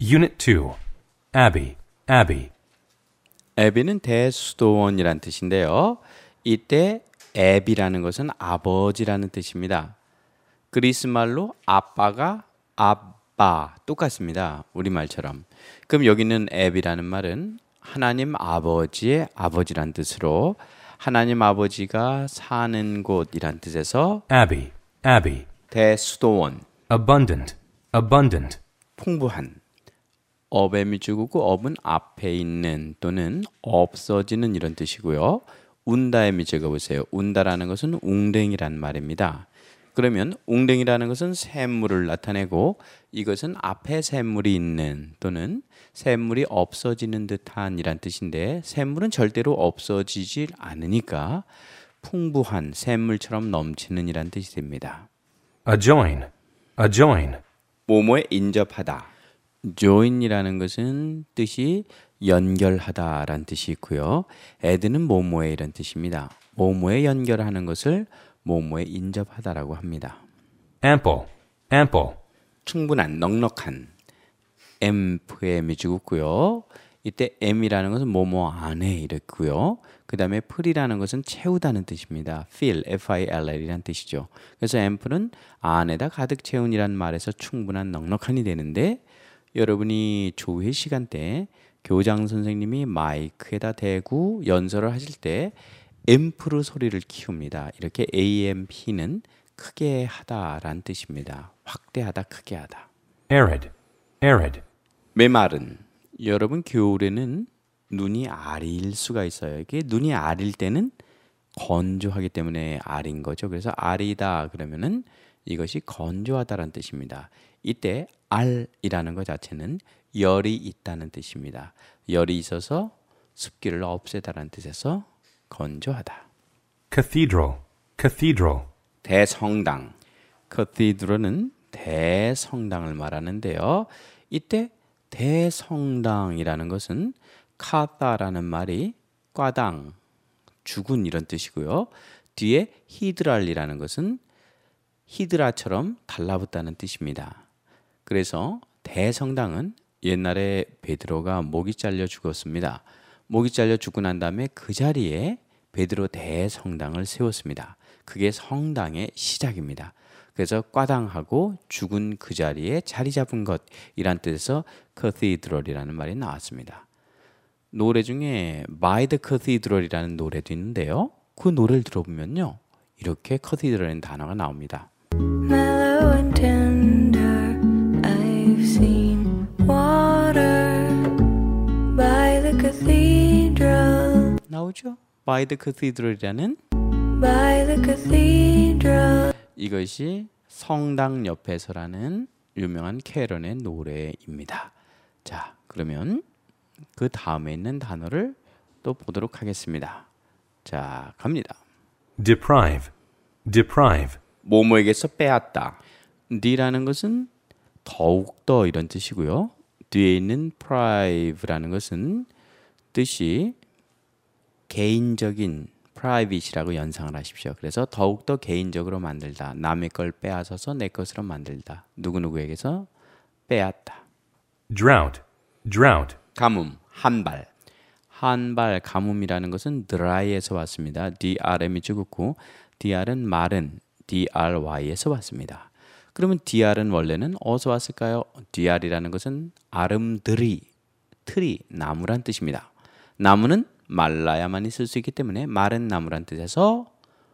Unit 2. Abbey, Abbey. 애비는 대수도원이란 뜻인데요. 이때 애비라는 것은 아버지라는 뜻입니다. 그리스 말로 아빠가 아빠 똑같습니다. 우리말처럼. 그럼 여기는 애비라는 말은 하나님 아버지의 아버지란 뜻으로 하나님 아버지가 사는 곳이란 뜻에서 Abbey, Abbey. 대수도원, Abundant, abundant. 풍부한. 업의 미주구고 업은 앞에 있는 또는 없어지는 이런 뜻이고요. 운다의 미적어 보세요. 운다라는 것은 웅댕이란 말입니다. 그러면 웅댕이라는 것은 샘물을 나타내고 이것은 앞에 샘물이 있는 또는 샘물이 없어지는 듯한 이란 뜻인데 샘물은 절대로 없어지질 않으니까 풍부한 샘물처럼 넘치는 이란 뜻이 됩니다. Adjoin, adjoin. 뭐뭐에 인접하다. join이라는 것은 뜻이 연결하다라는 뜻이 있고요. add는 뭐뭐에 이런 뜻입니다. 뭐뭐에 연결하는 것을 뭐뭐에 인접하다라고 합니다. Ample, ample. 충분한, 넉넉한. amp의 미주고요. 이때 am이라는 것은 뭐뭐 안에 이랬고요. 그 다음에 fill이라는 것은 채우다는 뜻입니다. fill, F-I-L-L이라는 뜻이죠. 그래서 amp는 안에다 가득 채운이란 말에서 충분한, 넉넉한이 되는데 여러분이 조회 시간 때 교장 선생님이 마이크에다 대고 연설을 하실 때 앰프로 소리를 키웁니다. 이렇게 AMP는 크게 하다라는 뜻입니다. 확대하다, 크게 하다. Arid, arid. 메마른. 여러분 겨울에는 눈이 아릴 수가 있어요. 이게 눈이 아릴 때는 건조하기 때문에 아린 거죠. 그래서 아리다 그러면은 이것이 건조하다라는 뜻입니다. 이때 알이라는 것 자체는 열이 있다는 뜻입니다. 열이 있어서 습기를 없애다라는 뜻에서 건조하다. Cathedral, cathedral. 대성당. cathedral은 대성당을 말하는데요. 이때 대성당이라는 것은 카다라는 말이 꽈당, 죽은 이런 뜻이고요. 뒤에 히드랄이라는 것은 히드라처럼 달라붙다는 뜻입니다. 그래서 대성당은 옛날에 베드로가 목이 잘려 죽었습니다. 목이 잘려 죽고 난 다음에 그 자리에 베드로 대성당을 세웠습니다. 그게 성당의 시작입니다. 그래서 꽈당하고 죽은 그 자리에 자리 잡은 것이란 뜻에서 cathedral이라는 말이 나왔습니다. 노래 중에 By the Cathedral이라는 노래도 있는데요. 그 노래를 들어보면요. 이렇게 cathedral이라는 단어가 나옵니다. Mellow and tender, I've seen water by the cathedral. 나오죠? By the Cathedral이라는 By the cathedral. 이것이 성당 옆에서라는 유명한 캐런의 노래입니다. 자, 그러면 그 다음에 있는 단어를 또 보도록 하겠습니다. 자, 갑니다. Deprive, deprive. 뭐뭐에게서 빼앗다. D라는 것은 더욱더 이런 뜻이고요. 뒤에 있는 prive라는 것은 뜻이 개인적인 private이라고 연상을 하십시오. 그래서 더욱더 개인적으로 만들다. 남의 걸 빼앗아서 내 것으로 만들다. 누구누구에게서 빼앗다. Drought, drought. 가뭄, 한발. 한발, 가뭄이라는 것은 dry에서 왔습니다. drm이 죽었고 dr은 마른, dry에서 왔습니다. 그러면 dr은 원래는 어디서 왔을까요? dr이라는 것은 아름드리, 트리, 나무란 뜻입니다. 나무는 말라야만 있을 수 있기 때문에 마른 나무란 뜻에서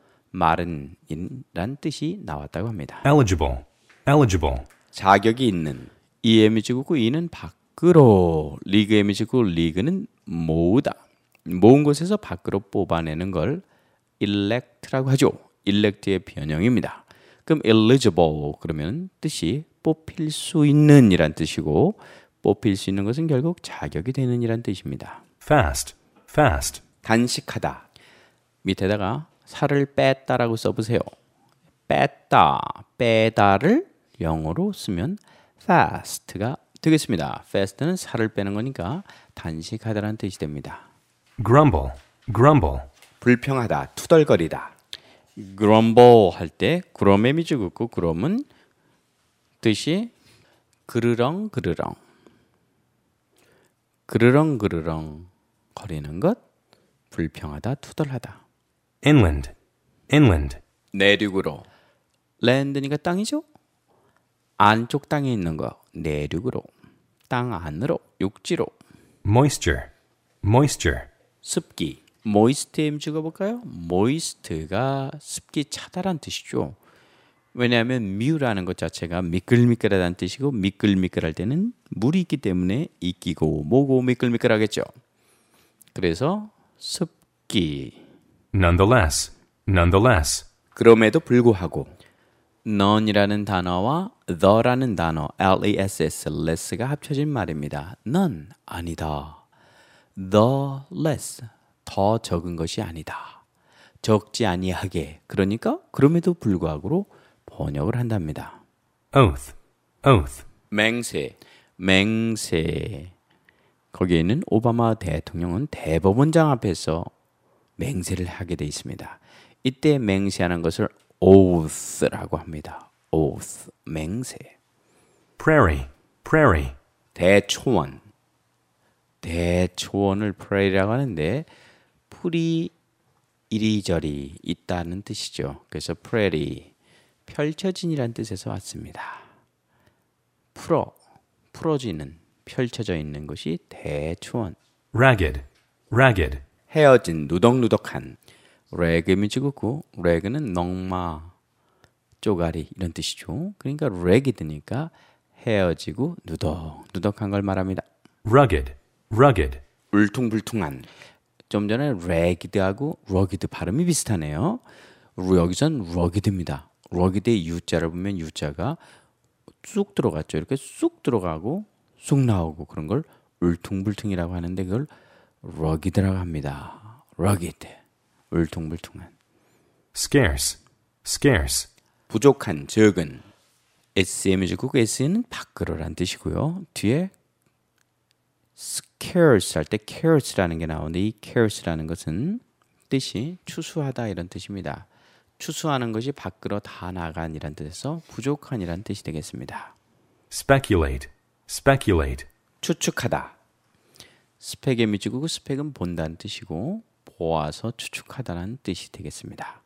마른이란 뜻이 나왔다고 합니다. Eligible, eligible. 자격이 있는. 이엠이 죽고 이는 밖으로. 리그엠이 죽고 리그는 모으다. 모은 곳에서 밖으로 뽑아내는 걸 elect라고 하죠. elect의 변형입니다. 그럼 eligible 그러면 뜻이 뽑힐 수 있는 이란 뜻이고 뽑힐 수 있는 것은 결국 자격이 되는 이란 뜻입니다. Fast, fast. 단식하다. 밑에다가 살을 뺐다라고 써보세요. 뺐다, 빼다를 영어로 쓰면 fast가 되겠습니다. fast는 살을 빼는 거니까 단식하다라는 뜻이 됩니다. Grumble, grumble. 불평하다, 투덜거리다. grumble 할 때 그럼의 죽었고 그럼은 뜻이 그르렁 그르렁. 그르렁 거리는 것, 불평하다, 투덜하다. inland, inland, 내륙으로. 랜드니까 땅이죠? 안쪽 땅에 있는 거, 내륙으로. 땅 안으로, 육지로. moisture, moisture, 습기. moist에 힘 찍어볼까요? moist가 습기 차다란 뜻이죠. 왜냐하면 뮤라는 것 자체가 미끌미끌하다는 뜻이고 미끌미끌할 때는 물이 있기 때문에 이끼고 뭐고 미끌미끌하겠죠. 그래서 습기. nonetheless, nonetheless, 그럼에도 불구하고 none이라는 단어와 the라는 단어 less, less가 합쳐진 말입니다. none, 아니다. the less, 더 적은 것이 아니다. 적지 아니하게. 그러니까 그럼에도 불구하고로 번역을 한답니다. oath, oath, 맹세, 맹세. 거기에 있는 오바마 대통령은 대법원장 앞에서 맹세를 하게 돼 있습니다. 이때 맹세하는 것을 oath라고 합니다. oath, 맹세. prairie, prairie, 대초원. 대초원을 prairie라고 하는데 풀이 이리저리 있다는 뜻이죠. 그래서 prairie, 펼쳐진이라는 뜻에서 왔습니다. 풀어지는, 펼쳐져 있는 것이 대초원. ragged, ragged, 헤어진, 누덕누덕한. 레그미 찍었고 레그는 넝마, 쪼가리 이런 뜻이죠. 그러니까 ragged니까 헤어지고 누덕누덕한 걸 말합니다. rugged, rugged, 울퉁불퉁한. 좀 전에 ragged하고 rugged 발음이 비슷하네요. 여기선 rugged입니다. rugged의 U자를 보면 U자가 쑥 들어갔죠. 이렇게 쑥 들어가고 쑥 나오고 그런 걸 울퉁불퉁이라고 하는데 그걸 rugged라고 합니다. rugged, 울퉁불퉁한. scarce, scarce, 부족한, 적은. SM이 주고 S는 밖으로란 뜻이고요. 뒤에 scarce 할 때 cares라는 게 나오는데 이 cares라는 것은 뜻이 추수하다 이런 뜻입니다. 추수하는 것이 밖으로 다 나간이란 뜻에서 부족한이란 뜻이 되겠습니다. speculate, speculate, 추측하다. 스펙에 미치고 스펙은 본다는 뜻이고 보아서 추측하다는 뜻이 되겠습니다.